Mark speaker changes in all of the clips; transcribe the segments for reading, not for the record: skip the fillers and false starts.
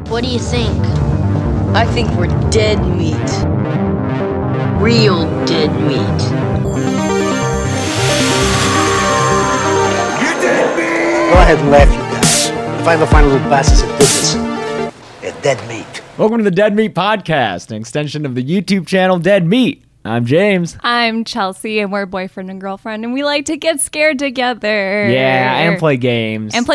Speaker 1: What do you think?
Speaker 2: I think we're dead meat. Real dead meat.
Speaker 3: You're dead meat!
Speaker 4: Go ahead and laugh, you guys. If I ever find a little bastards that did this, they're dead meat.
Speaker 5: Welcome to the Dead Meat Podcast, an extension of the YouTube channel Dead Meat. I'm James.
Speaker 6: I'm Chelsea, and we're boyfriend and girlfriend, and we like to get scared together.
Speaker 5: Yeah, and play games.
Speaker 6: Yeah.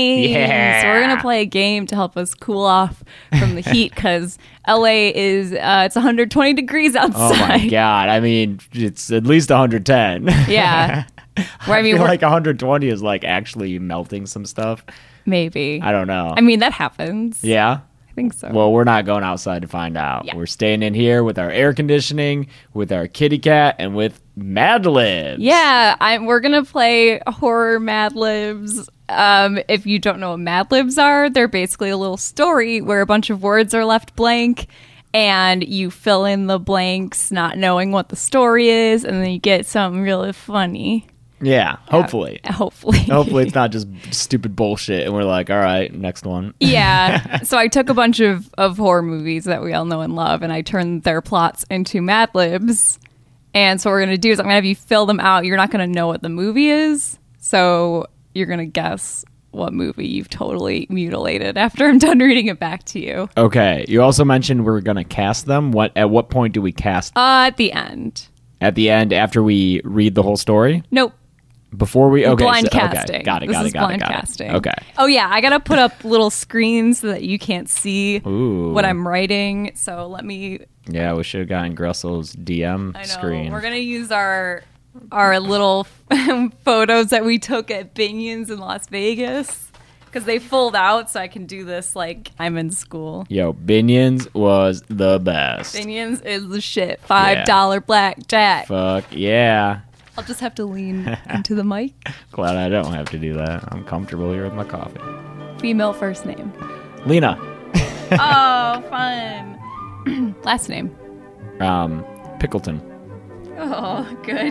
Speaker 5: Yeah.
Speaker 6: We're going to play a game to help us cool off from the heat, because LA is, it's 120 degrees outside.
Speaker 5: Oh my God. I mean, it's at least 110.
Speaker 6: Yeah.
Speaker 5: I feel like 120 is like actually melting some stuff.
Speaker 6: Maybe.
Speaker 5: I don't know.
Speaker 6: I mean, that happens.
Speaker 5: Yeah?
Speaker 6: I think so.
Speaker 5: Well, we're not going outside to find out.
Speaker 6: Yeah.
Speaker 5: We're staying in here with our air conditioning, with our kitty cat, and with Mad Libs.
Speaker 6: Yeah, we're going to play horror Mad Libs. If you don't know what Mad Libs are, they're basically a little story where a bunch of words are left blank, and you fill in the blanks not knowing what the story is, and then you get something really funny.
Speaker 5: Yeah, hopefully.
Speaker 6: Hopefully.
Speaker 5: Hopefully it's not just stupid bullshit and we're like, all right, next one.
Speaker 6: Yeah. So I took a bunch of horror movies that we all know and love, and I turned their plots into Mad Libs. And so what we're going to do is I'm going to have you fill them out. You're not going to know what the movie is, so you're going to guess what movie you've totally mutilated after I'm done reading it back to you.
Speaker 5: Okay. You also mentioned we're going to cast them. At what point do we cast?
Speaker 6: At the end.
Speaker 5: At the end after we read the whole story?
Speaker 6: Nope.
Speaker 5: Before we
Speaker 6: blind
Speaker 5: okay,
Speaker 6: casting.
Speaker 5: Got it.
Speaker 6: This is blind casting.
Speaker 5: Okay.
Speaker 6: Oh yeah, I gotta put up little screens so that you can't see
Speaker 5: Ooh.
Speaker 6: what I'm writing. So let me.
Speaker 5: Yeah, we should have gotten Grussel's DM
Speaker 6: I know
Speaker 5: screen.
Speaker 6: we're gonna use our little photos that we took at Binion's in Las Vegas, because they fold out, so I can do this like I'm in school.
Speaker 5: Yo, Binion's was the best.
Speaker 6: Binion's is the shit. $5 blackjack.
Speaker 5: Fuck yeah.
Speaker 6: I'll just have to lean into the mic.
Speaker 5: Glad I don't have to do that. I'm comfortable here with my coffee.
Speaker 6: Female first name.
Speaker 5: Lena.
Speaker 6: Oh, fun. Last name.
Speaker 5: Pickleton.
Speaker 6: Oh, good.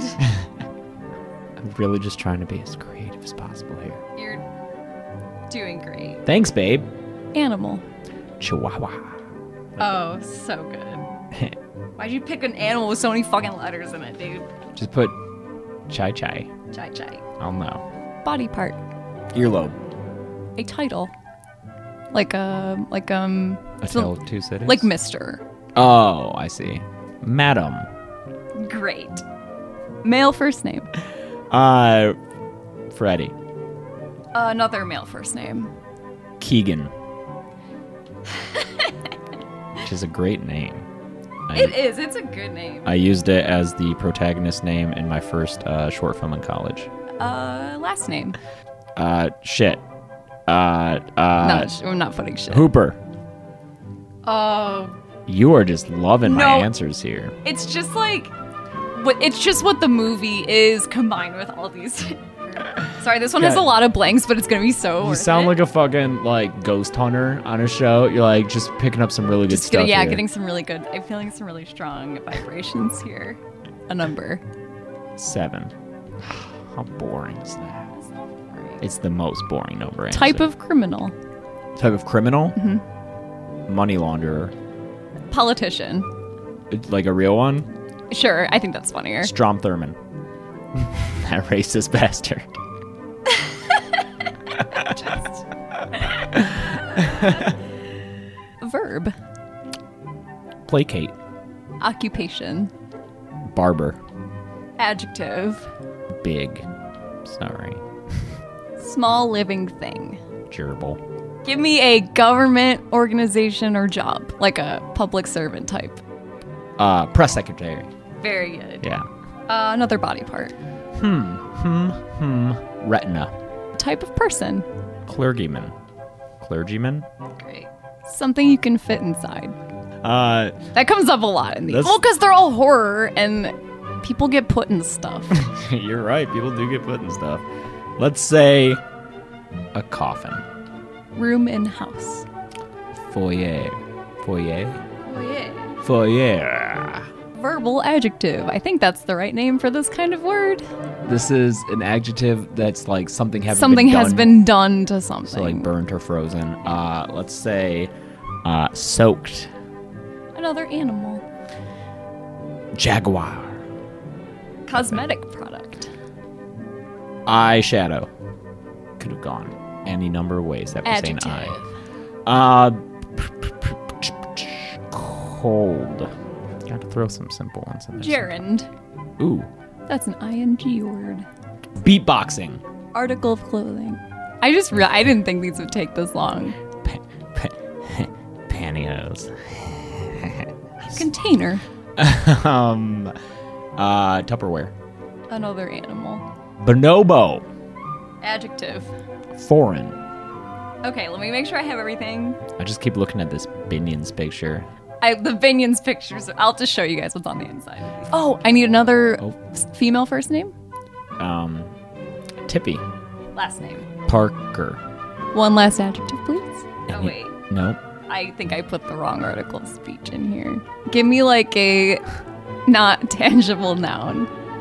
Speaker 5: I'm really just trying to be as creative as possible here.
Speaker 6: You're doing great.
Speaker 5: Thanks, babe.
Speaker 6: Animal.
Speaker 5: Chihuahua.
Speaker 6: Oh, so good. Why'd you pick an animal with so many fucking letters in it, dude?
Speaker 5: Just put chai chai.
Speaker 6: Chai chai.
Speaker 5: I'll know.
Speaker 6: Body part.
Speaker 5: Earlobe.
Speaker 6: A title. Like
Speaker 5: A Tale of Two Cities?
Speaker 6: Like Mr.
Speaker 5: Oh, I see. Madam.
Speaker 6: Great. Male first name.
Speaker 5: Freddie.
Speaker 6: Another male first name.
Speaker 5: Keegan. Which is a great name.
Speaker 6: It is. It's a good name.
Speaker 5: I used it as the protagonist name in my first short film in college.
Speaker 6: Last name.
Speaker 5: Shit.
Speaker 6: No, we're not putting shit.
Speaker 5: Hooper.
Speaker 6: Oh.
Speaker 5: You are just loving my
Speaker 6: No.
Speaker 5: answers here.
Speaker 6: It's just like, it's just what the movie is combined with all these. Sorry, this one has a lot of blanks, but it's gonna be so.
Speaker 5: You
Speaker 6: worth
Speaker 5: sound
Speaker 6: it.
Speaker 5: like a fucking like ghost hunter on a show. You're like just picking up some really good stuff.
Speaker 6: Yeah,
Speaker 5: here.
Speaker 6: getting some really good. I'm feeling some really strong vibrations here. A number.
Speaker 5: 7. How boring is that? It's the most boring number answer.
Speaker 6: Type of criminal.
Speaker 5: Type of criminal?
Speaker 6: Mm-hmm.
Speaker 5: Money launderer.
Speaker 6: Politician.
Speaker 5: Like a real one?
Speaker 6: Sure, I think that's funnier.
Speaker 5: Strom Thurmond. That racist bastard.
Speaker 6: Verb.
Speaker 5: Placate.
Speaker 6: Occupation.
Speaker 5: Barber.
Speaker 6: Adjective.
Speaker 5: Big. Sorry.
Speaker 6: Small living thing.
Speaker 5: Gerbil.
Speaker 6: Give me a government organization or job, like a public servant type.
Speaker 5: Press secretary.
Speaker 6: Very good.
Speaker 5: Yeah.
Speaker 6: Another body part.
Speaker 5: Retina.
Speaker 6: Type of person.
Speaker 5: Clergyman. Clergyman?
Speaker 6: Great. Something you can fit inside. That comes up a lot in these.
Speaker 5: That's-
Speaker 6: Well, because they're all horror and people get put in stuff.
Speaker 5: You're right. People do get put in stuff. Let's say a coffin.
Speaker 6: Room in house.
Speaker 5: Foyer. Foyer?
Speaker 6: Oh, yeah.
Speaker 5: Foyer.
Speaker 6: Verbal adjective. I think that's the right name for this kind of word.
Speaker 5: This is an adjective that's like something
Speaker 6: Something has been done to something.
Speaker 5: So like burnt or frozen. Let's say Soaked.
Speaker 6: Another animal.
Speaker 5: Jaguar.
Speaker 6: Cosmetic product.
Speaker 5: Eyeshadow. Could have gone any number of ways that was saying
Speaker 6: Adjective.
Speaker 5: eye. Cold. Got to throw some simple ones in there.
Speaker 6: Gerund.
Speaker 5: Ooh.
Speaker 6: That's an ing word.
Speaker 5: Beatboxing.
Speaker 6: Article of clothing. I didn't think these would take this long.
Speaker 5: Pantyhose.
Speaker 6: Container.
Speaker 5: Tupperware.
Speaker 6: Another animal.
Speaker 5: Bonobo.
Speaker 6: Adjective.
Speaker 5: Foreign.
Speaker 6: Okay, let me make sure I have everything.
Speaker 5: I just keep looking at this Binions picture.
Speaker 6: The Binions pictures. I'll just show you guys what's on the inside. Oh, I need another female first name.
Speaker 5: Tippy.
Speaker 6: Last name.
Speaker 5: Parker.
Speaker 6: One last adjective, please. Oh,
Speaker 5: Any-
Speaker 6: wait.
Speaker 5: Nope.
Speaker 6: I think I put the wrong article of speech in here. Give me like a not tangible noun.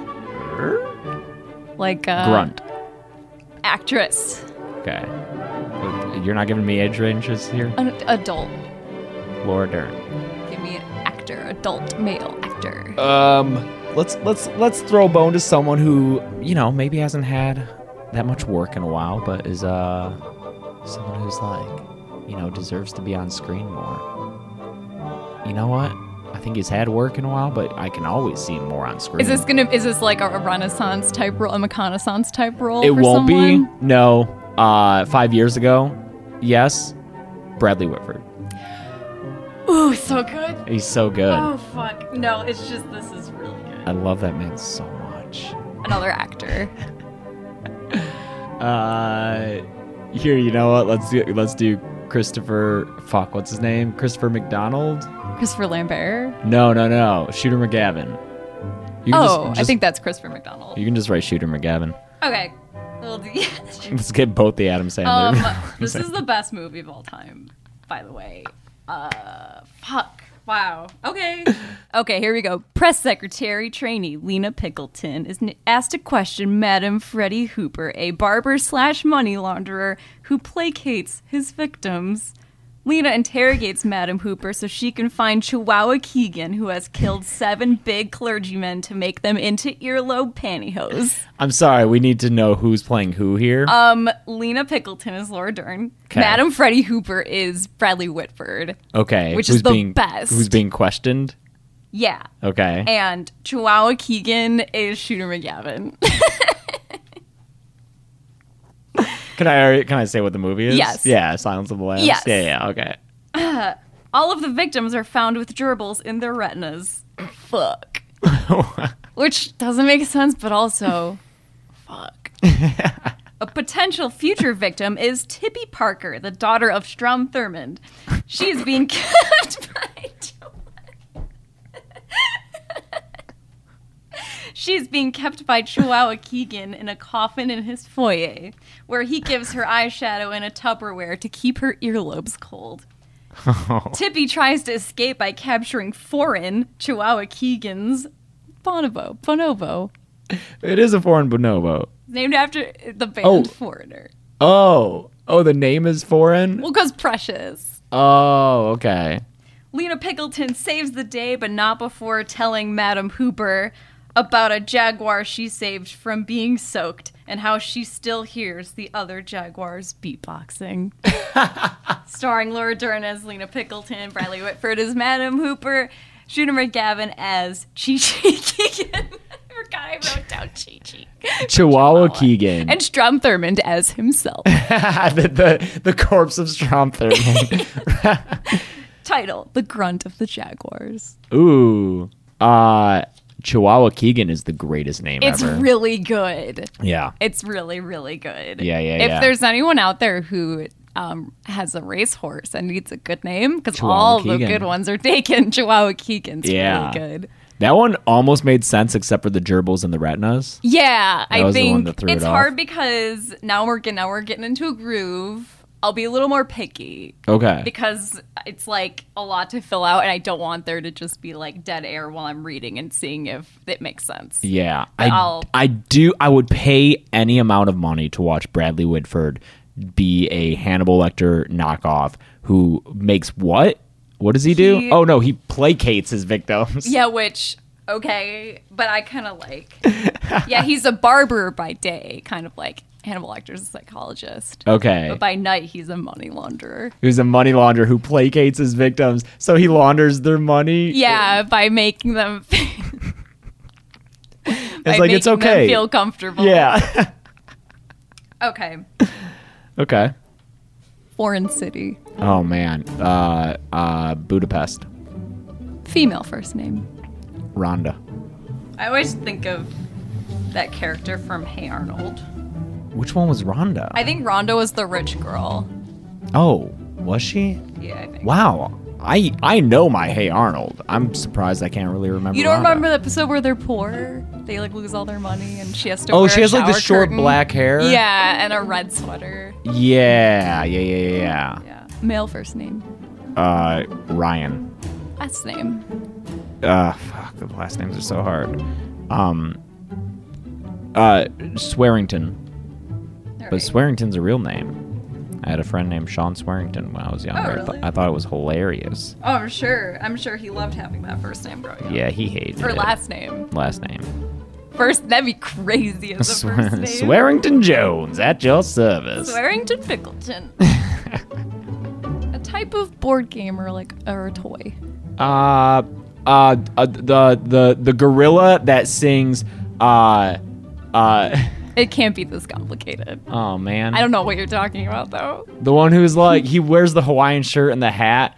Speaker 6: Like a
Speaker 5: Grunt.
Speaker 6: actress.
Speaker 5: Okay. You're not giving me age ranges here?
Speaker 6: An adult.
Speaker 5: Laura Dern.
Speaker 6: Give me an actor. Adult male actor.
Speaker 5: Let's throw a bone to someone who, maybe hasn't had that much work in a while, but is someone who's deserves to be on screen more. You know what? I think he's had work in a while, but I can always see him more on screen.
Speaker 6: Is this like a Renaissance type role, a McConaissance type role?
Speaker 5: It
Speaker 6: for
Speaker 5: won't
Speaker 6: someone?
Speaker 5: be. No. 5 years ago, yes. Bradley Whitford.
Speaker 6: Ooh, so good.
Speaker 5: He's so good.
Speaker 6: Oh fuck. No, it's just this is really good.
Speaker 5: I love that man so much.
Speaker 6: Another actor.
Speaker 5: Here, you know what? Let's do Christopher. Fuck, what's his name? Christopher McDonald?
Speaker 6: Christopher Lambert.
Speaker 5: No. Shooter McGavin. You can
Speaker 6: I think that's Christopher McDonald.
Speaker 5: You can just write Shooter McGavin.
Speaker 6: Okay. We'll do
Speaker 5: Let's get both the Adam Sandler.
Speaker 6: This is the best movie of all time, by the way. Fuck. Wow. Okay. Okay, here we go. Press secretary trainee Lena Pickleton is asked to question Madam Freddie Hooper, a barber/money launderer who placates his victims. Lena interrogates Madam Hooper so she can find Chihuahua Keegan, who has killed 7 big clergymen to make them into earlobe pantyhose.
Speaker 5: I'm sorry, we need to know who's playing who here.
Speaker 6: Lena Pickleton is Laura Dern.
Speaker 5: 'Kay.
Speaker 6: Madam Freddie Hooper is Bradley Whitford.
Speaker 5: Okay.
Speaker 6: Which is the best.
Speaker 5: Who's being questioned?
Speaker 6: Yeah.
Speaker 5: Okay.
Speaker 6: And Chihuahua Keegan is Shooter McGavin.
Speaker 5: Can I say what the movie is?
Speaker 6: Yes.
Speaker 5: Yeah, Silence of the Lambs.
Speaker 6: Yes.
Speaker 5: Yeah, okay.
Speaker 6: All of the victims are found with gerbils in their retinas. Fuck. Which doesn't make sense, but also, fuck. A potential future victim is Tippy Parker, the daughter of Strom Thurmond. She is being kept by She's being kept by Chihuahua Keegan in a coffin in his foyer, where he gives her eyeshadow in a Tupperware to keep her earlobes cold. Tippy tries to escape by capturing Foreign, Chihuahua Keegan's bonobo.
Speaker 5: It is a foreign bonobo.
Speaker 6: Named after the band Foreigner.
Speaker 5: Oh, the name is foreign?
Speaker 6: Well, because Precious.
Speaker 5: Oh, okay.
Speaker 6: Lena Pickleton saves the day, but not before telling Madam Hooper about a jaguar she saved from being soaked and how she still hears the other jaguars beatboxing. Starring Laura Dern as Lena Pickleton, Bradley Whitford as Madam Hooper, Shooter McGavin as Chi-Chi Keegan. I forgot I wrote down Chi-Chi.
Speaker 5: Chihuahua Keegan.
Speaker 6: And Strom Thurmond as himself.
Speaker 5: the corpse of Strom Thurmond.
Speaker 6: Title, The Grunt of the Jaguars.
Speaker 5: Ooh. Chihuahua Keegan is the greatest name
Speaker 6: It's
Speaker 5: ever.
Speaker 6: really good.
Speaker 5: Yeah.
Speaker 6: It's really, really good.
Speaker 5: Yeah.
Speaker 6: If there's anyone out there who has a racehorse and needs a good name, because
Speaker 5: Chihuahua
Speaker 6: all the
Speaker 5: Keegan.
Speaker 6: good ones are taken, Chihuahua Keegan's
Speaker 5: Yeah.
Speaker 6: really good.
Speaker 5: That one almost made sense except for the gerbils and the retinas.
Speaker 6: Yeah, I
Speaker 5: was the one
Speaker 6: think
Speaker 5: that threw
Speaker 6: it's
Speaker 5: it off.
Speaker 6: hard because now we're getting into a groove. I'll be a little more picky
Speaker 5: Okay.
Speaker 6: because it's like a lot to fill out, and I don't want there to just be like dead air while I'm reading and seeing if it makes sense.
Speaker 5: Yeah.
Speaker 6: But
Speaker 5: I would pay any amount of money to watch Bradley Whitford be a Hannibal Lecter knockoff who makes what? What does he do? Oh no, he placates his victims.
Speaker 6: Yeah, which okay, but I kind of like. Yeah, he's a barber by day, kind of like Hannibal Lecter's a psychologist.
Speaker 5: Okay.
Speaker 6: But by night, he's a money launderer.
Speaker 5: Who's a money launderer who placates his victims, so he launders their money.
Speaker 6: Yeah, by making them.
Speaker 5: It's like it's okay.
Speaker 6: Them feel comfortable.
Speaker 5: Yeah.
Speaker 6: Okay.
Speaker 5: Okay.
Speaker 6: Foreign city.
Speaker 5: Oh man. Budapest.
Speaker 6: Female first name.
Speaker 5: Rhonda.
Speaker 6: I always think of that character from Hey Arnold.
Speaker 5: Which one was Rhonda?
Speaker 6: I think Rhonda was the rich girl.
Speaker 5: Oh, was she?
Speaker 6: Yeah, I think.
Speaker 5: Wow. I know my Hey Arnold. I'm surprised I can't really remember.
Speaker 6: You don't
Speaker 5: Rhonda.
Speaker 6: remember the episode where they're poor? They like lose all their money and she has to.
Speaker 5: Oh,
Speaker 6: wear
Speaker 5: she
Speaker 6: a
Speaker 5: has like the
Speaker 6: shower
Speaker 5: short
Speaker 6: curtain.
Speaker 5: black hair.
Speaker 6: Yeah, and a red sweater.
Speaker 5: Yeah.
Speaker 6: Yeah. Male first name.
Speaker 5: Ryan.
Speaker 6: Last name.
Speaker 5: Fuck. The last names are so hard. Swearington.
Speaker 6: All
Speaker 5: But
Speaker 6: right.
Speaker 5: Swearington's a real name. I had a friend named Sean Swearington when I was younger.
Speaker 6: Oh, really?
Speaker 5: I thought it was hilarious.
Speaker 6: Oh, I'm sure. I'm sure he loved having that first name growing up.
Speaker 5: Yeah, he hated
Speaker 6: Or
Speaker 5: it.
Speaker 6: last name.
Speaker 5: Last name.
Speaker 6: First, that'd be crazy as a first name.
Speaker 5: Swearington Jones at your service.
Speaker 6: Swearington Pickleton. A type of board game or a toy.
Speaker 5: The gorilla that sings
Speaker 6: It can't be this complicated.
Speaker 5: oh man.
Speaker 6: I don't know what you're talking about though.
Speaker 5: The one who's like he wears the Hawaiian shirt and the hat.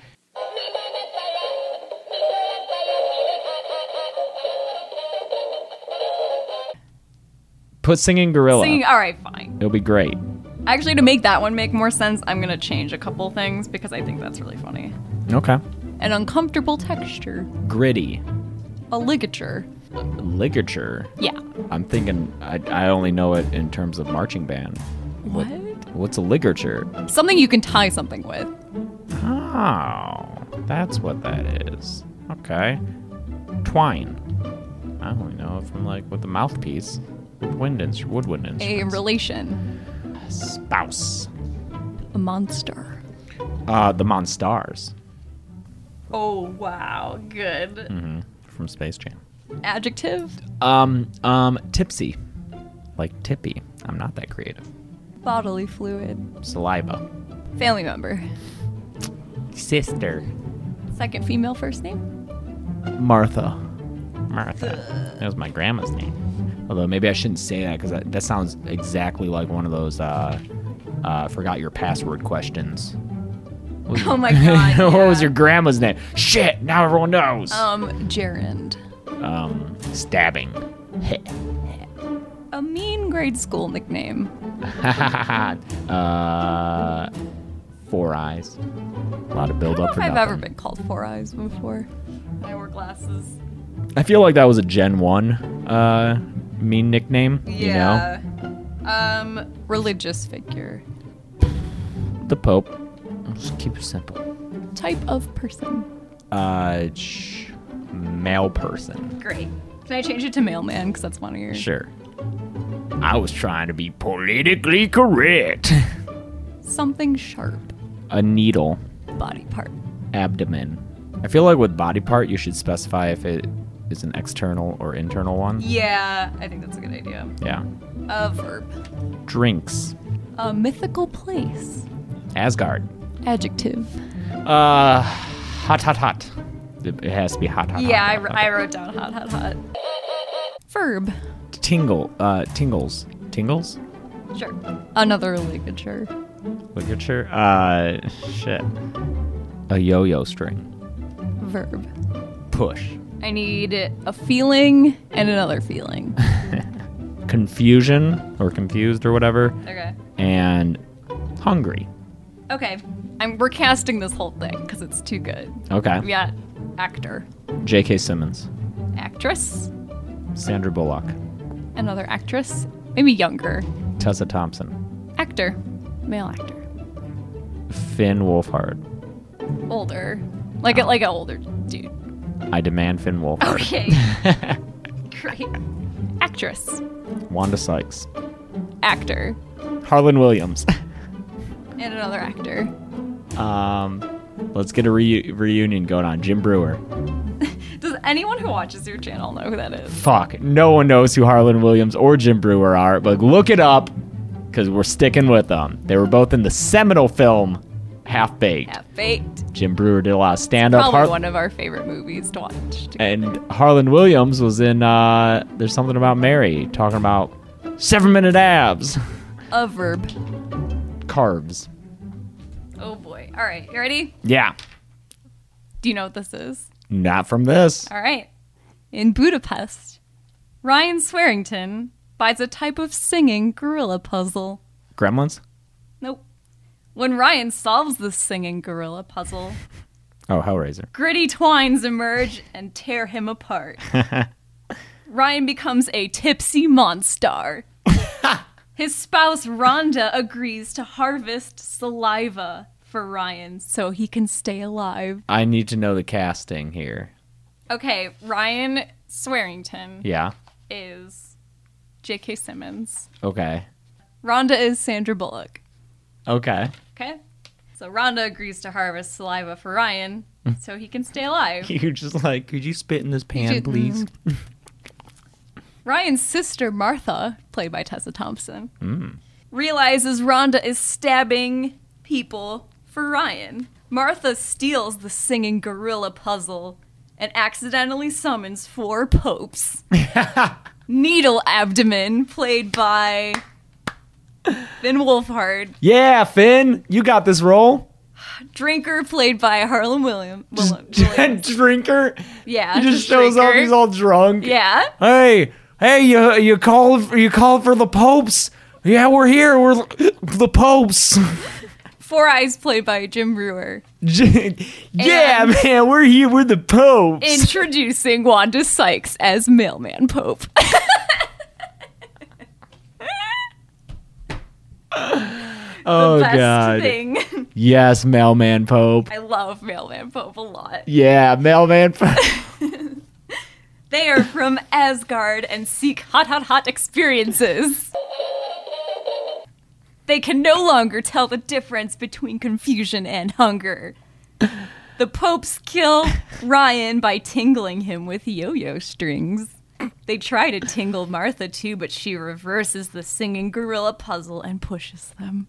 Speaker 5: Put singing gorilla.
Speaker 6: Singing. All right, fine.
Speaker 5: It'll be great.
Speaker 6: Actually, to make that one make more sense, I'm gonna change a couple things because I think that's really funny.
Speaker 5: Okay.
Speaker 6: An uncomfortable texture.
Speaker 5: Gritty.
Speaker 6: A ligature.
Speaker 5: Ligature.
Speaker 6: Yeah.
Speaker 5: I'm thinking I only know it in terms of marching band.
Speaker 6: What?
Speaker 5: What's a ligature?
Speaker 6: Something you can tie something with.
Speaker 5: Oh, that's what that is. Okay. Twine. I only know it from like with the mouthpiece. Woodwind instruments.
Speaker 6: A relation.
Speaker 5: Spouse.
Speaker 6: A monster.
Speaker 5: The Monstars.
Speaker 6: Oh, wow. Good.
Speaker 5: From Space Jam.
Speaker 6: Adjective.
Speaker 5: Tipsy. Like tippy. I'm not that creative.
Speaker 6: Bodily fluid.
Speaker 5: Saliva.
Speaker 6: Family member.
Speaker 5: Sister.
Speaker 6: Second female first name.
Speaker 5: Martha. That was my grandma's name. Although maybe I shouldn't say that because that sounds exactly like one of those forgot your password questions.
Speaker 6: Oh my god.
Speaker 5: What was
Speaker 6: yeah.
Speaker 5: your grandma's name? Shit, now everyone knows.
Speaker 6: Gerund.
Speaker 5: Stabbing.
Speaker 6: A mean grade school nickname.
Speaker 5: 4 eyes. A lot of build
Speaker 6: I
Speaker 5: up
Speaker 6: don't
Speaker 5: for
Speaker 6: know if I've
Speaker 5: nothing.
Speaker 6: ever been called Four Eyes before. I wore glasses.
Speaker 5: I feel like that was a Gen 1 mean nickname, you know?
Speaker 6: Religious figure.
Speaker 5: The Pope. Just keep it simple.
Speaker 6: Type of person.
Speaker 5: Male person.
Speaker 6: Great. Can I change it to mailman? Because that's one of your...
Speaker 5: Sure. I was trying to be politically correct.
Speaker 6: Something sharp.
Speaker 5: A needle.
Speaker 6: Body part.
Speaker 5: Abdomen. I feel like with body part, you should specify if it is an external or internal one.
Speaker 6: Yeah, I think that's a good idea.
Speaker 5: Yeah.
Speaker 6: A verb.
Speaker 5: Drinks.
Speaker 6: A mythical place.
Speaker 5: Asgard.
Speaker 6: Adjective.
Speaker 5: Hot. It has to be hot.
Speaker 6: Yeah,
Speaker 5: hot.
Speaker 6: I wrote down hot. Verb.
Speaker 5: Tingles. Tingles?
Speaker 6: Sure. Another ligature.
Speaker 5: Ligature? Shit. A yo-yo string.
Speaker 6: Verb.
Speaker 5: Push.
Speaker 6: I need a feeling and another feeling.
Speaker 5: Confusion or confused or whatever.
Speaker 6: Okay.
Speaker 5: And hungry.
Speaker 6: Okay. We're casting this whole thing because it's too good.
Speaker 5: Okay.
Speaker 6: We got actor.
Speaker 5: J.K. Simmons.
Speaker 6: Actress.
Speaker 5: Sandra Bullock.
Speaker 6: Another actress. Maybe younger.
Speaker 5: Tessa Thompson.
Speaker 6: Actor. Male actor.
Speaker 5: Finn Wolfhard.
Speaker 6: Older. Like an older dude.
Speaker 5: I demand Finn Wolfhard.
Speaker 6: Okay. Great. Actress.
Speaker 5: Wanda Sykes.
Speaker 6: Actor.
Speaker 5: Harlan Williams.
Speaker 6: And another actor.
Speaker 5: Let's get a reunion going on. Jim Brewer.
Speaker 6: Does anyone who watches your channel know who that is?
Speaker 5: Fuck. No one knows who Harlan Williams or Jim Brewer are, but look it up because we're sticking with them. They were both in the seminal film Half-Baked.
Speaker 6: Half-Baked.
Speaker 5: Jim Brewer did a lot of stand-up.
Speaker 6: Probably one of our favorite movies to watch.
Speaker 5: And Harlan Williams was in There's Something About Mary, talking about 7-minute abs.
Speaker 6: A verb.
Speaker 5: Carbs.
Speaker 6: Oh boy. All right, you ready?
Speaker 5: Yeah.
Speaker 6: Do you know what this is?
Speaker 5: Not from this.
Speaker 6: All right. In Budapest, Ryan Swearington buys a type of singing gorilla puzzle.
Speaker 5: Gremlins?
Speaker 6: Nope. When Ryan solves the singing gorilla puzzle,
Speaker 5: Oh, Hellraiser.
Speaker 6: gritty twines emerge and tear him apart. Ryan becomes a tipsy monster. His spouse Rhonda agrees to harvest saliva for Ryan so he can stay alive.
Speaker 5: I need to know the casting here.
Speaker 6: Okay, Ryan Swearington
Speaker 5: Yeah.
Speaker 6: is J.K. Simmons.
Speaker 5: Okay.
Speaker 6: Rhonda is Sandra Bullock.
Speaker 5: Okay.
Speaker 6: Okay? So Rhonda agrees to harvest saliva for Ryan so he can stay alive.
Speaker 5: You're just like, could you spit in this pan,
Speaker 6: you-
Speaker 5: please?
Speaker 6: Ryan's sister Martha, played by Tessa Thompson, realizes Rhonda is stabbing people for Ryan. Martha steals the singing gorilla puzzle and accidentally summons 4 popes. Needle Abdomen, played by Finn Wolfhard.
Speaker 5: Yeah, Finn, you got this role.
Speaker 6: Drinker, played by Harlan Williams.
Speaker 5: Drinker.
Speaker 6: Yeah,
Speaker 5: He just shows up.
Speaker 6: Drinker.
Speaker 5: He's all drunk.
Speaker 6: Yeah.
Speaker 5: Hey, you called for the popes? Yeah, we're here. We're the popes.
Speaker 6: Four Eyes, played by Jim Brewer.
Speaker 5: Yeah,
Speaker 6: And-
Speaker 5: man, we're here. We're the popes.
Speaker 6: Introducing Wanda Sykes as Mailman Pope.
Speaker 5: Oh
Speaker 6: Best
Speaker 5: God.
Speaker 6: thing.
Speaker 5: Yes, Mailman Pope.
Speaker 6: I love Mailman Pope a lot.
Speaker 5: Yeah, Mailman Pope.
Speaker 6: They are from Asgard and seek hot experiences. They can no longer tell the difference between confusion and hunger. The popes kill Ryan by tingling him with yo-yo strings. They try to tingle Martha too, but she reverses the singing gorilla puzzle and pushes them.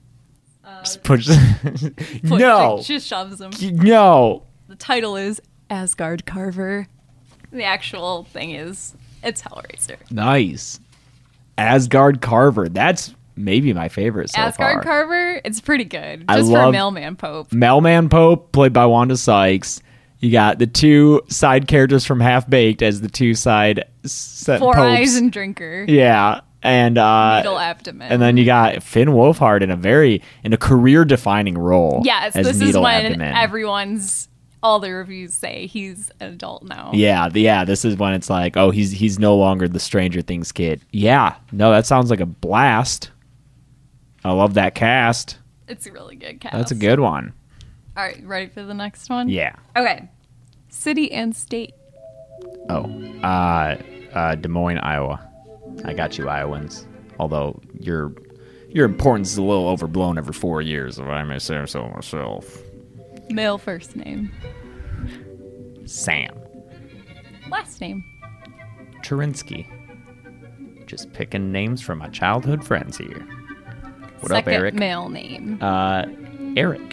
Speaker 5: No.
Speaker 6: She shoves them.
Speaker 5: No.
Speaker 6: The title is Asgard Carver. The actual thing is, it's Hellraiser.
Speaker 5: Nice. Asgard Carver. That's maybe my favorite so
Speaker 6: Asgard
Speaker 5: far.
Speaker 6: Carver, it's pretty good.
Speaker 5: I
Speaker 6: Just for
Speaker 5: love-
Speaker 6: Mailman Pope.
Speaker 5: Mailman Pope, played by Wanda Sykes. You got the 2 side characters from Half-Baked as the 2 side
Speaker 6: Four
Speaker 5: popes.
Speaker 6: Eyes and Drinker.
Speaker 5: Yeah. And
Speaker 6: Needle Abdomen.
Speaker 5: and then you got Finn Wolfhard in a career defining role.
Speaker 6: Yes,
Speaker 5: as
Speaker 6: this is
Speaker 5: Needle
Speaker 6: when
Speaker 5: Abdomen.
Speaker 6: all the reviews say he's an adult now.
Speaker 5: Yeah, this is when it's like, oh, he's no longer the Stranger Things kid. Yeah, no, that sounds like a blast. I love that cast.
Speaker 6: It's a really good cast.
Speaker 5: That's a good one.
Speaker 6: All right, ready for the next one?
Speaker 5: Yeah.
Speaker 6: Okay. City and state.
Speaker 5: Oh, Des Moines, Iowa. I got you, Iowans. Although your importance is a little overblown every 4 years, if I may say so myself.
Speaker 6: Male first name.
Speaker 5: Sam
Speaker 6: Last name.
Speaker 5: Cherinsky. Just picking names from my childhood friends here. What
Speaker 6: Second
Speaker 5: up, Eric?
Speaker 6: male name.
Speaker 5: Eric.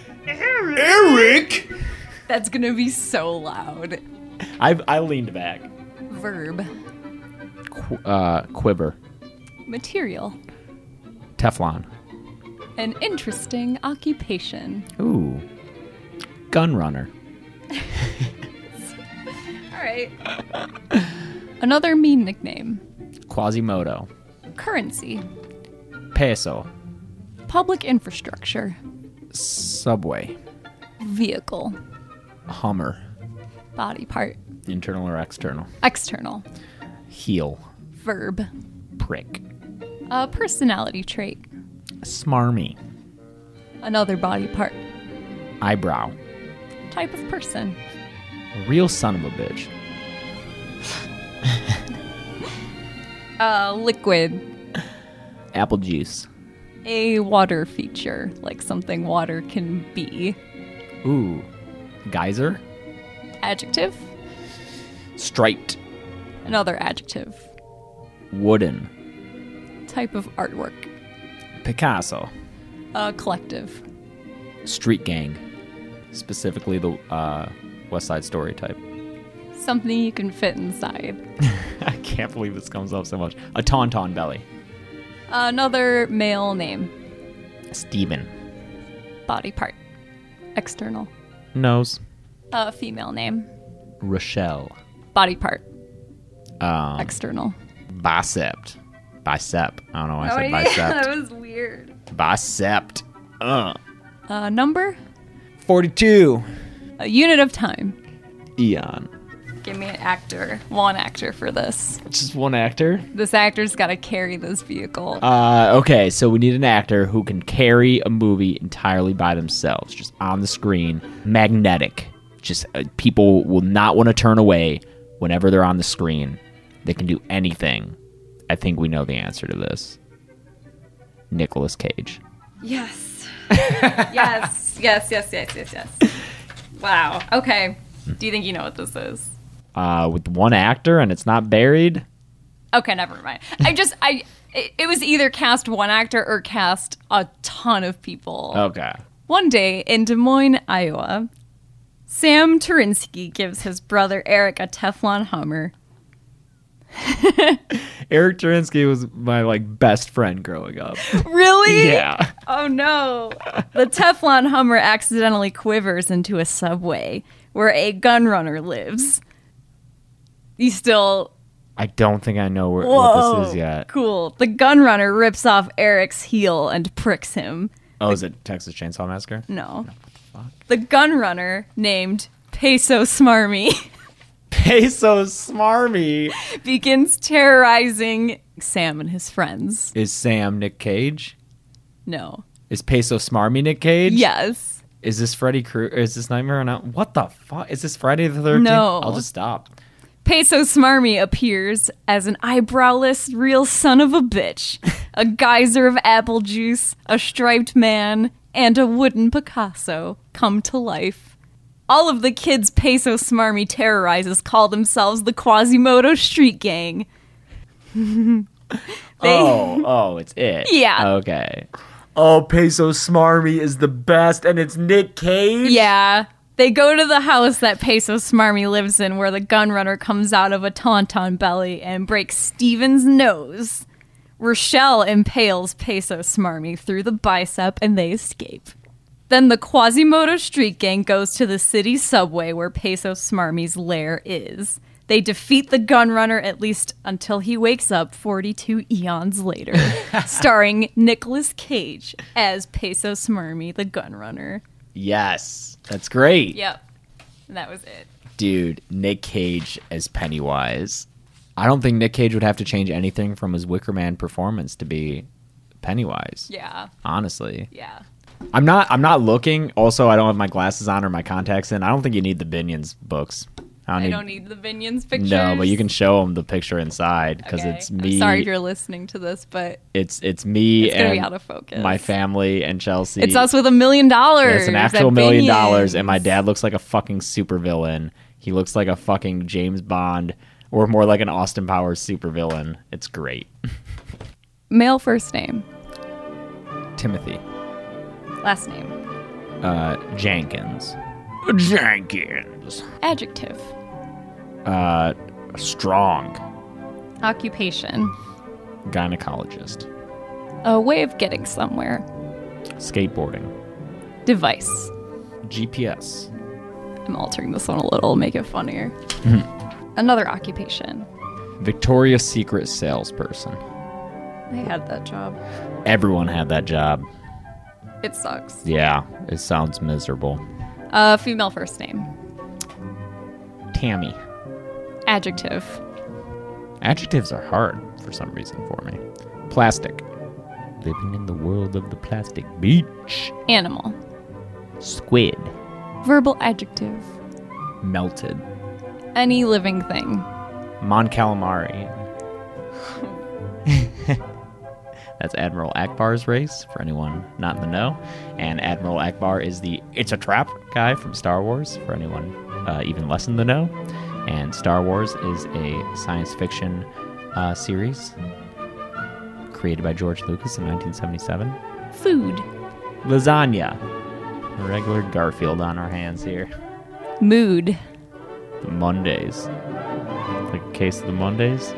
Speaker 6: That's gonna be so loud.
Speaker 5: I leaned back.
Speaker 6: Verb.
Speaker 5: Quiver.
Speaker 6: Material.
Speaker 5: Teflon.
Speaker 6: An interesting occupation.
Speaker 5: Ooh. Gun runner.
Speaker 6: All right. Another mean nickname.
Speaker 5: Quasimodo.
Speaker 6: Currency.
Speaker 5: Peso.
Speaker 6: Public infrastructure.
Speaker 5: Subway.
Speaker 6: Vehicle.
Speaker 5: Hummer.
Speaker 6: Body part.
Speaker 5: Internal or external?
Speaker 6: External.
Speaker 5: Heel.
Speaker 6: Verb.
Speaker 5: Prick.
Speaker 6: A personality trait.
Speaker 5: Smarmy.
Speaker 6: Another body part.
Speaker 5: Eyebrow.
Speaker 6: Type of person.
Speaker 5: A real son of a bitch.
Speaker 6: Liquid.
Speaker 5: Apple juice.
Speaker 6: A water feature, like something water can be.
Speaker 5: Ooh. Geyser?
Speaker 6: Adjective.
Speaker 5: Striped.
Speaker 6: Another adjective.
Speaker 5: Wooden.
Speaker 6: Type of artwork.
Speaker 5: Picasso.
Speaker 6: Collective.
Speaker 5: Street gang. Specifically the West Side Story type.
Speaker 6: Something you can fit inside.
Speaker 5: I can't believe this comes up so much. A tauntaun belly.
Speaker 6: Another male name.
Speaker 5: Steven.
Speaker 6: Body part. External.
Speaker 5: Nose.
Speaker 6: A female name.
Speaker 5: Rochelle.
Speaker 6: Body part.
Speaker 5: External.
Speaker 6: External.
Speaker 5: Bicep. Bicep. I don't know why I said
Speaker 6: Yeah,
Speaker 5: bicep.
Speaker 6: that was weird.
Speaker 5: Bicep.
Speaker 6: Number.
Speaker 5: 42.
Speaker 6: A unit of time.
Speaker 5: Eon.
Speaker 6: Give me an actor. One actor for this.
Speaker 5: Just one actor?
Speaker 6: This actor's got to carry this vehicle.
Speaker 5: Okay, so we need an actor who can carry a movie entirely by themselves, just on the screen, magnetic. Just people will not want to turn away whenever they're on the screen. They can do anything. I think we know the answer to this. Nicolas Cage.
Speaker 6: Yes. yes. Wow. Okay. Do you think you know what this is?
Speaker 5: With one actor and it's not buried?
Speaker 6: Okay, never mind. It was either cast one actor or cast a ton of people.
Speaker 5: Okay.
Speaker 6: One day in Des Moines, Iowa, Sam Turinsky gives his brother Eric a Teflon Hummer.
Speaker 5: Eric Turinsky was my best friend growing up.
Speaker 6: Really?
Speaker 5: Yeah.
Speaker 6: Oh no. The Teflon Hummer accidentally quivers into a subway where a gun runner lives. You still...
Speaker 5: I don't think I know what this is yet.
Speaker 6: Cool. The gun runner rips off Eric's heel and pricks him.
Speaker 5: Oh, is it Texas Chainsaw Massacre?
Speaker 6: No. The gun runner, named Peso Smarmy,
Speaker 5: Peso Smarmy.
Speaker 6: begins terrorizing Sam and his friends.
Speaker 5: Is Sam Nick Cage?
Speaker 6: No.
Speaker 5: Is Peso Smarmy Nick Cage?
Speaker 6: Yes.
Speaker 5: Is this Freddy Krueger? Is this Nightmare on Elm? What the fuck? Is this Friday the 13th?
Speaker 6: No.
Speaker 5: I'll just stop.
Speaker 6: Peso Smarmy appears as an eyebrowless real son of a bitch, a geyser of apple juice, a striped man, and a wooden Picasso come to life. All of the kids Peso Smarmy terrorizes call themselves the Quasimodo Street Gang.
Speaker 5: It's it.
Speaker 6: Yeah.
Speaker 5: Okay. Oh, Peso Smarmy is the best, and it's Nick Cage?
Speaker 6: Yeah. They go to the house that Peso Smarmy lives in, where the gun runner comes out of a tauntaun belly and breaks Steven's nose. Rochelle impales Peso Smarmy through the bicep and they escape. Then the Quasimodo Street Gang goes to the city subway where Peso Smarmy's lair is. They defeat the gun runner at least until he wakes up 42 eons later, starring Nicolas Cage as Peso Smarmy, the gun runner.
Speaker 5: Yes. That's great.
Speaker 6: Yep. And that was it.
Speaker 5: Dude, Nick Cage as Pennywise. I don't think Nick Cage would have to change anything from his Wicker Man performance to be Pennywise.
Speaker 6: Yeah.
Speaker 5: Honestly.
Speaker 6: Yeah.
Speaker 5: I'm not looking. Also, I don't have my glasses on or my contacts in. I don't think you need the Binions books.
Speaker 6: I don't need the Binions pictures.
Speaker 5: No, but you can show them the picture inside because
Speaker 6: Okay.
Speaker 5: it's me.
Speaker 6: I'm sorry you're listening to this, but
Speaker 5: It's me
Speaker 6: it's gonna be
Speaker 5: and
Speaker 6: out of focus.
Speaker 5: my family and Chelsea.
Speaker 6: It's us with $1 million.
Speaker 5: It's an actual $1 million,
Speaker 6: Binions.
Speaker 5: and my dad looks like a fucking supervillain. He looks like a fucking James Bond, or more like an Austin Powers supervillain. It's great.
Speaker 6: Male first name.
Speaker 5: Timothy.
Speaker 6: Last name.
Speaker 5: Jenkins. Jenkins.
Speaker 6: Adjective.
Speaker 5: Strong.
Speaker 6: Occupation.
Speaker 5: Gynecologist.
Speaker 6: A way of getting somewhere.
Speaker 5: Skateboarding.
Speaker 6: Device.
Speaker 5: GPS.
Speaker 6: I'm altering this one a little, make it funnier. Another occupation.
Speaker 5: Victoria's Secret salesperson.
Speaker 6: I had that job.
Speaker 5: Everyone had that job.
Speaker 6: It sucks.
Speaker 5: Yeah, it sounds miserable.
Speaker 6: Female first name.
Speaker 5: Tammy.
Speaker 6: Adjective.
Speaker 5: Adjectives are hard for some reason for me. Plastic. Living in the world of the plastic beach.
Speaker 6: Animal.
Speaker 5: Squid.
Speaker 6: Verbal adjective.
Speaker 5: Melted.
Speaker 6: Any living thing.
Speaker 5: Mon calamari. That's Admiral Akbar's race, for anyone not in the know. And Admiral Akbar is the It's a Trap guy from Star Wars, for anyone even less in the know. And Star Wars is a science fiction series created by George Lucas in 1977.
Speaker 6: Food.
Speaker 5: Lasagna. A regular Garfield on our hands here.
Speaker 6: Mood.
Speaker 5: The Mondays. Like a case of the Mondays.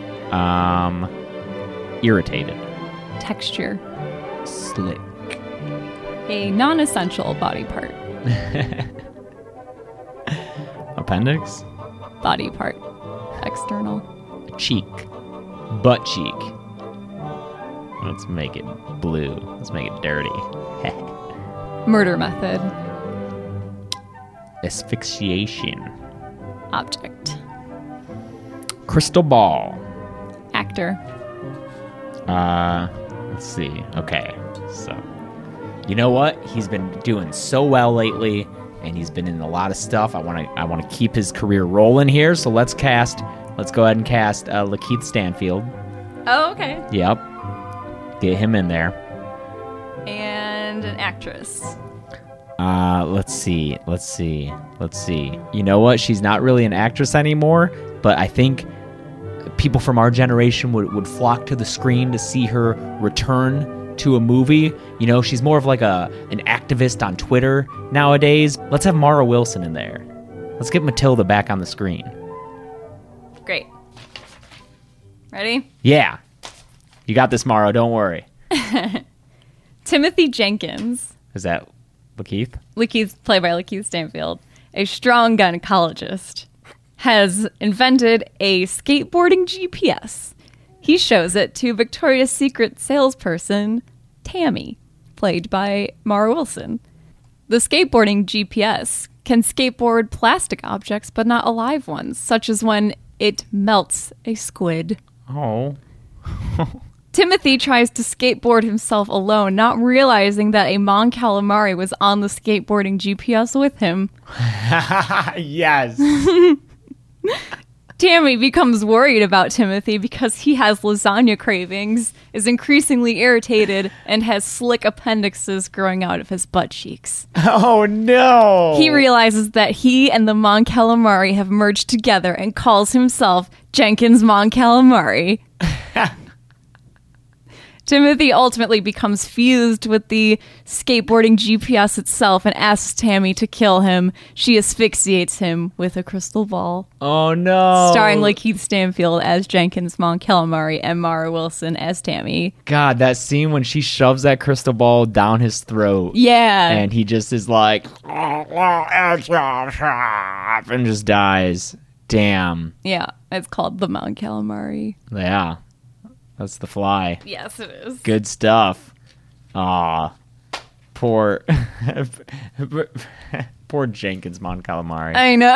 Speaker 5: Irritated.
Speaker 6: Texture.
Speaker 5: Slick.
Speaker 6: A non-essential body part.
Speaker 5: Appendix.
Speaker 6: Body part. External.
Speaker 5: Cheek. Butt cheek. Let's make it blue. Let's make it dirty.
Speaker 6: Murder method.
Speaker 5: Asphyxiation.
Speaker 6: Object.
Speaker 5: Crystal ball.
Speaker 6: Actor.
Speaker 5: Let's see. Okay, so you know what? He's been doing so well lately, and he's been in a lot of stuff. I want to keep his career rolling here. So let's go ahead and cast Lakeith Stanfield.
Speaker 6: Oh, okay.
Speaker 5: Yep. Get him in there.
Speaker 6: And an actress.
Speaker 5: Let's see. You know what? She's not really an actress anymore, but I think people from our generation would flock to the screen to see her return to a movie. You know, she's more of like an activist on Twitter nowadays. Let's have Mara Wilson in there. Let's get Matilda back on the screen.
Speaker 6: Great. Ready?
Speaker 5: Yeah. You got this, Mara. Don't worry.
Speaker 6: Timothy Jenkins.
Speaker 5: Is that Lakeith?
Speaker 6: Played by Lakeith Stanfield. A strong gynecologist. Has invented a skateboarding GPS. He shows it to Victoria's Secret salesperson Tammy, played by Mara Wilson. The skateboarding GPS can skateboard plastic objects, but not alive ones, such as when it melts a squid.
Speaker 5: Oh.
Speaker 6: Timothy tries to skateboard himself alone, not realizing that a Mon Calamari was on the skateboarding GPS with him.
Speaker 5: Yes.
Speaker 6: Tammy becomes worried about Timothy because he has lasagna cravings, is increasingly irritated, and has slick appendixes growing out of his butt cheeks.
Speaker 5: Oh, no.
Speaker 6: He realizes that he and the Mon Calamari have merged together and calls himself Jenkins Mon Calamari. Timothy ultimately becomes fused with the skateboarding GPS itself and asks Tammy to kill him. She asphyxiates him with a crystal ball.
Speaker 5: Oh, no.
Speaker 6: Starring Lakeith Stanfield as Jenkins Mon Calamari and Mara Wilson as Tammy.
Speaker 5: God, that scene when she shoves that crystal ball down his throat.
Speaker 6: Yeah.
Speaker 5: And he just is like, and just dies. Damn.
Speaker 6: Yeah, it's called the Mon Calamari.
Speaker 5: Yeah. That's the fly.
Speaker 6: Yes, it is.
Speaker 5: Good stuff. Aw. Poor Jenkins Mon Calamari.
Speaker 6: I know.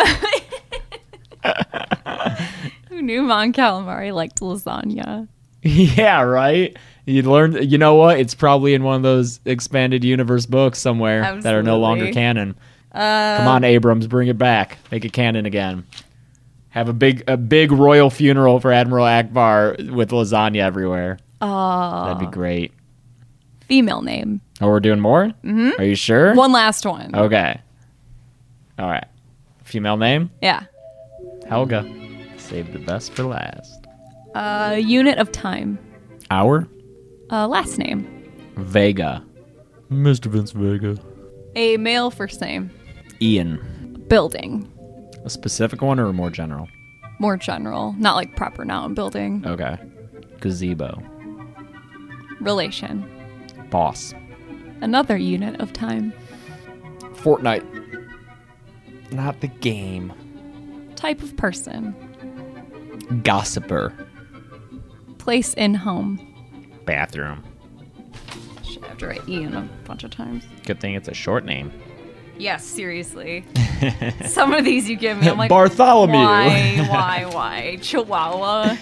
Speaker 6: Who knew Mon Calamari liked lasagna?
Speaker 5: Yeah, right? You learned, you know what? It's probably in one of those expanded universe books somewhere that are no longer canon. Come on, Abrams, bring it back. Make it canon again. Have a big royal funeral for Admiral Akbar with lasagna everywhere. Oh. That'd be great.
Speaker 6: Female name.
Speaker 5: Oh, we're doing more? Mm-hmm. Are you sure?
Speaker 6: One last one.
Speaker 5: Okay. All right. Female name?
Speaker 6: Yeah.
Speaker 5: Helga. Save the best for last.
Speaker 6: Unit of time.
Speaker 5: Hour?
Speaker 6: Last name.
Speaker 5: Vega. Mr. Vince Vega.
Speaker 6: A male first name.
Speaker 5: Ian.
Speaker 6: Building.
Speaker 5: A specific one or more general?
Speaker 6: More general. Not like proper noun building.
Speaker 5: Okay. Gazebo.
Speaker 6: Relation.
Speaker 5: Boss.
Speaker 6: Another unit of time.
Speaker 5: Fortnite. Not the game.
Speaker 6: Type of person.
Speaker 5: Gossiper.
Speaker 6: Place in home.
Speaker 5: Bathroom.
Speaker 6: Should have to write Ian a bunch of times.
Speaker 5: Good thing it's a short name.
Speaker 6: Yes, seriously. Some of these you give me, I'm like,
Speaker 5: Bartholomew.
Speaker 6: Why? Chihuahua.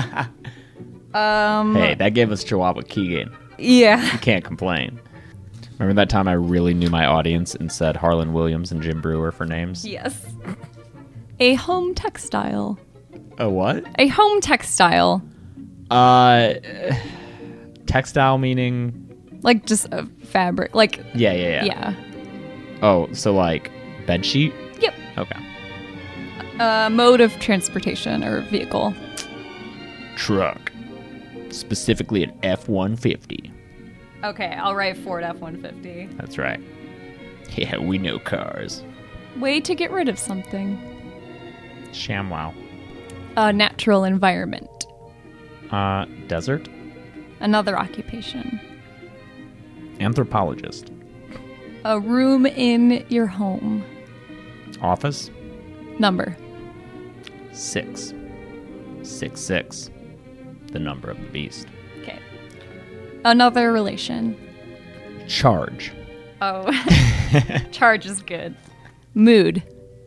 Speaker 5: Hey, that gave us Chihuahua Keegan.
Speaker 6: Yeah.
Speaker 5: You can't complain. Remember that time I really knew my audience and said Harlan Williams and Jim Brewer for names?
Speaker 6: Yes. A home textile.
Speaker 5: A what?
Speaker 6: A home textile.
Speaker 5: Textile meaning?
Speaker 6: Like just a fabric. Like,
Speaker 5: Yeah.
Speaker 6: yeah.
Speaker 5: Oh, so like bed sheet?
Speaker 6: Yep.
Speaker 5: Okay.
Speaker 6: Mode of transportation or vehicle.
Speaker 5: Truck. Specifically an F-150.
Speaker 6: Okay, I'll write Ford F-150.
Speaker 5: That's right. Yeah, we know cars.
Speaker 6: Way to get rid of something.
Speaker 5: ShamWow.
Speaker 6: A natural environment.
Speaker 5: Desert.
Speaker 6: Another occupation.
Speaker 5: Anthropologist.
Speaker 6: A room in your home.
Speaker 5: Office.
Speaker 6: Number.
Speaker 5: 6. 666. The number of the beast.
Speaker 6: Okay. Another relation.
Speaker 5: Charge.
Speaker 6: Oh. Charge is good. Mood.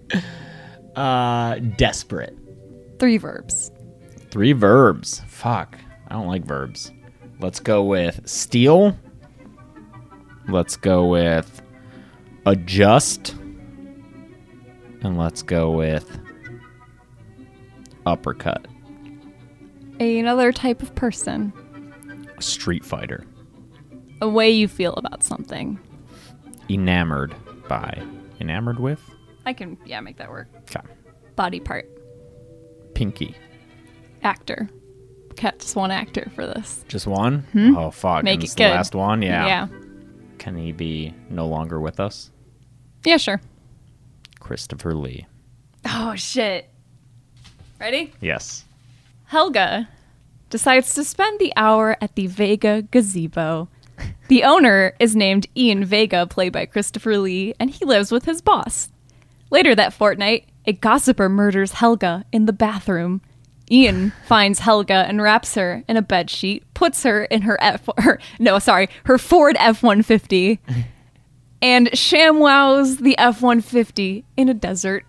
Speaker 5: Desperate.
Speaker 6: 3 verbs.
Speaker 5: 3 verbs. Fuck. I don't like verbs. Let's go with steal. Let's go with adjust. And let's go with uppercut.
Speaker 6: Another type of person.
Speaker 5: Street fighter.
Speaker 6: A way you feel about something.
Speaker 5: Enamored by. Enamored with?
Speaker 6: I can, make that work.
Speaker 5: Okay.
Speaker 6: Body part.
Speaker 5: Pinky.
Speaker 6: Actor. Cat just one actor for this.
Speaker 5: Just one? Oh, fuck.
Speaker 6: Make
Speaker 5: And
Speaker 6: it
Speaker 5: it's
Speaker 6: good.
Speaker 5: the last one? Yeah.
Speaker 6: Yeah.
Speaker 5: Can he be no longer with us?
Speaker 6: Yeah, sure.
Speaker 5: Christopher Lee.
Speaker 6: Oh, shit. Ready?
Speaker 5: Yes.
Speaker 6: Helga decides to spend the hour at the Vega gazebo. The owner is named Ian Vega, played by Christopher Lee, and he lives with his boss. Later that fortnight, a gossiper murders Helga in the bathroom. Ian finds Helga and wraps her in a bedsheet, puts her in her Ford F-150, and ShamWows the F-150 in a desert.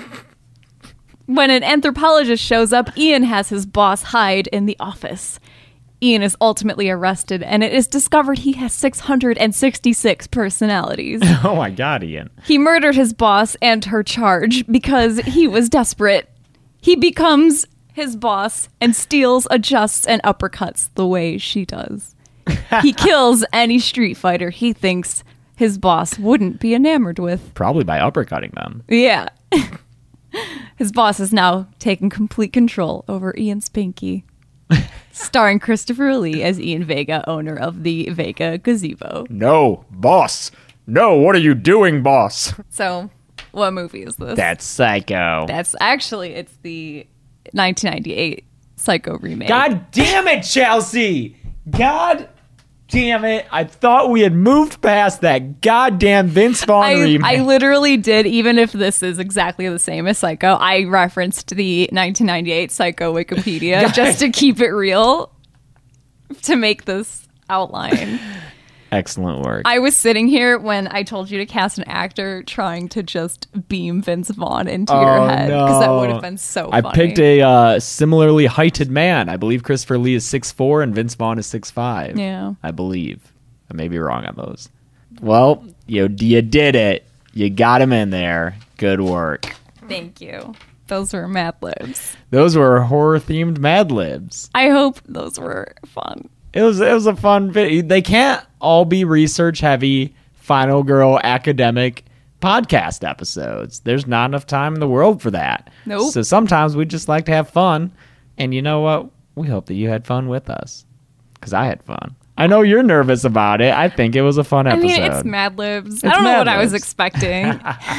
Speaker 6: When an anthropologist shows up, Ian has his boss hide in the office. Ian is ultimately arrested, and it is discovered he has 666 personalities.
Speaker 5: Oh my god, Ian.
Speaker 6: He murdered his boss and her charge because he was desperate. He becomes his boss and steals, adjusts, and uppercuts the way she does. He kills any street fighter he thinks his boss wouldn't be enamored with.
Speaker 5: Probably by uppercutting them.
Speaker 6: Yeah. His boss is now taking complete control over Ian's pinky. Starring Christopher Lee as Ian Vega, owner of the Vega Gazebo.
Speaker 5: No, boss. No, what are you doing, boss?
Speaker 6: So, what movie is this?
Speaker 5: That's Psycho.
Speaker 6: That's actually, it's the 1998 Psycho remake.
Speaker 5: God damn it, Chelsea! God damn it. I thought we had moved past that goddamn Vince Vaughn remake.
Speaker 6: I literally did, even if this is exactly the same as Psycho. I referenced the 1998 Psycho Wikipedia just to keep it real, to make this outline.
Speaker 5: Excellent work.
Speaker 6: I was sitting here when I told you to cast an actor trying to just beam Vince Vaughn into your head, because that would have been so funny.
Speaker 5: I picked a similarly heighted man. I believe Christopher Lee is 6'4" and Vince Vaughn is 6'5".
Speaker 6: Yeah.
Speaker 5: I believe. I may be wrong on those. Well, you did it. You got him in there. Good work.
Speaker 6: Thank you. Those were Mad Libs.
Speaker 5: Those were horror-themed Mad Libs.
Speaker 6: I hope those were fun.
Speaker 5: It was a fun video. They can't all be research-heavy, Final Girl academic podcast episodes. There's not enough time in the world for that.
Speaker 6: Nope.
Speaker 5: So sometimes we just like to have fun. And you know what? We hope that you had fun with us. Because I had fun. I know you're nervous about it. I think it was a fun episode.
Speaker 6: I mean, it's Mad Libs. I
Speaker 5: It's
Speaker 6: don't know
Speaker 5: Mad
Speaker 6: what I was
Speaker 5: Libs.
Speaker 6: expecting.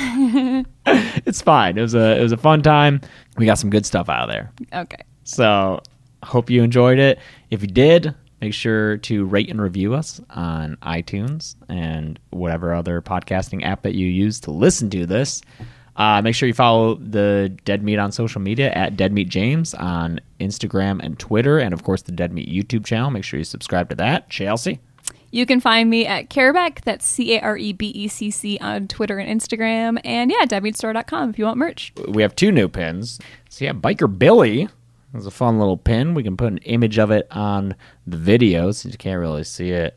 Speaker 5: It's fine. It was a fun time. We got some good stuff out of there.
Speaker 6: Okay.
Speaker 5: So hope you enjoyed it. If you did, make sure to rate and review us on iTunes and whatever other podcasting app that you use to listen to this. Make sure you follow the Dead Meat on social media at Dead Meat James on Instagram and Twitter, and of course the Dead Meat YouTube channel. Make sure you subscribe to that. Chelsea?
Speaker 6: You can find me at Carebeck, that's CareBecc on Twitter and Instagram. And yeah, deadmeatstore.com if you want merch.
Speaker 5: We have 2 new pins. So yeah, Biker Billy is a fun little pin. We can put an image of it on the video since you can't really see it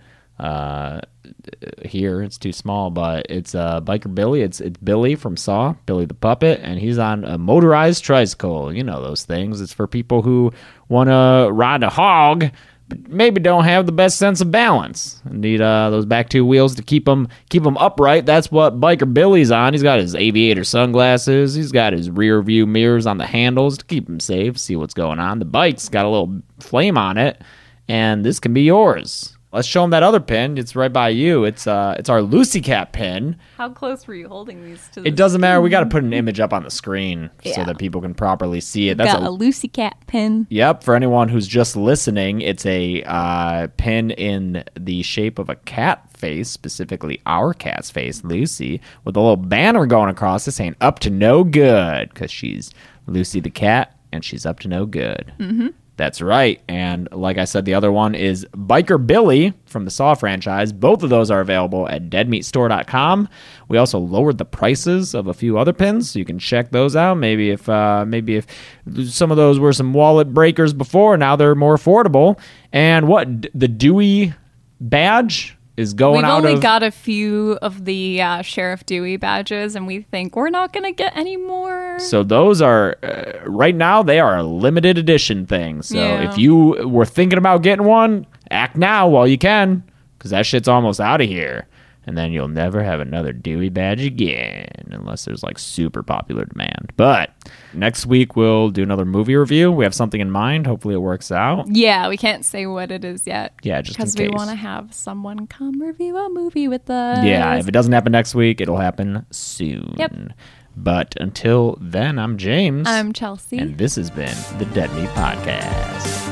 Speaker 5: here. It's too small, but it's Biker Billy. It's Billy from Saw, Billy the Puppet, and he's on a motorized tricycle. You know those things. It's for people who want to ride a hog, maybe don't have the best sense of balance. Need those back two wheels to keep them upright. That's what Biker Billy's on. He's got his aviator sunglasses. He's got his rear view mirrors on the handles to keep him safe, see what's going on. The bike's got a little flame on it, and this can be yours. Let's show them that other pin. It's right by you. It's our Lucy Cat pin.
Speaker 6: How close were you holding these to the
Speaker 5: It doesn't matter. We got to put an image up on the screen so
Speaker 6: Yeah.
Speaker 5: that people can properly see it.
Speaker 6: Got a Lucy Cat pin.
Speaker 5: Yep, for anyone who's just listening, it's a pin in the shape of a cat face, specifically our cat's face, Lucy, with a little banner going across it saying up to no good, because she's Lucy the cat and she's up to no good. Mm-hmm. That's right. And like I said, the other one is Biker Billy from the Saw franchise. Both of those are available at deadmeatstore.com. We also lowered the prices of a few other pins, so you can check those out. Maybe if some of those were some wallet breakers before, now they're more affordable. And the Dewey badge is going out of...
Speaker 6: We've only got a few of the Sheriff Dewey badges, and we think we're not going to get any more.
Speaker 5: So those are, right now, they are a limited edition thing. So
Speaker 6: Yeah.
Speaker 5: if you were thinking about getting one, act now while you can, because that shit's almost out of here. And then you'll never have another Dewey badge again, unless there's like super popular demand. But next week, we'll do another movie review. We have something in mind. Hopefully it works out.
Speaker 6: Yeah, we can't say what it is yet.
Speaker 5: Yeah, just in
Speaker 6: because we
Speaker 5: case.
Speaker 6: want to have someone come review a movie with us.
Speaker 5: Yeah, if it doesn't happen next week, it'll happen soon.
Speaker 6: Yep.
Speaker 5: But until then, I'm James.
Speaker 6: I'm Chelsea.
Speaker 5: And this has been the Dead Meat Podcast.